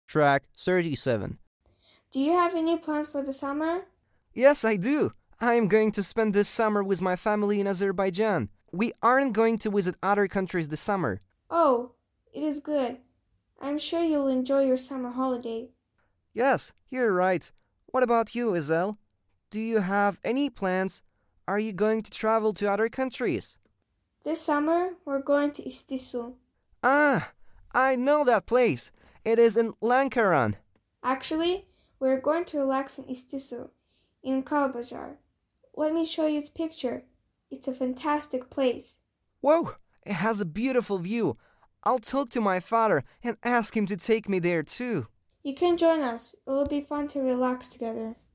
Track 37. Do you have any plans for the summer? Yes, I do. I am going to spend this summer with my family in Azerbaijan. We aren't going to visit other countries this summer. Oh, it is good. I'm sure you'll enjoy your summer holiday. Yes, you're right. What about you, Isel? Do you have any plans? Are you going to travel to other countries? This summer, we're going to Istisu. Ah, I know that place. It is in Lankaran. Actually, we're going to relax in Istisu, in Kalbajar. Let me show you its picture. It's a fantastic place. Whoa, it has a beautiful view. I'll talk to my father and ask him to take me there too. You can join us. It will be fun to relax together.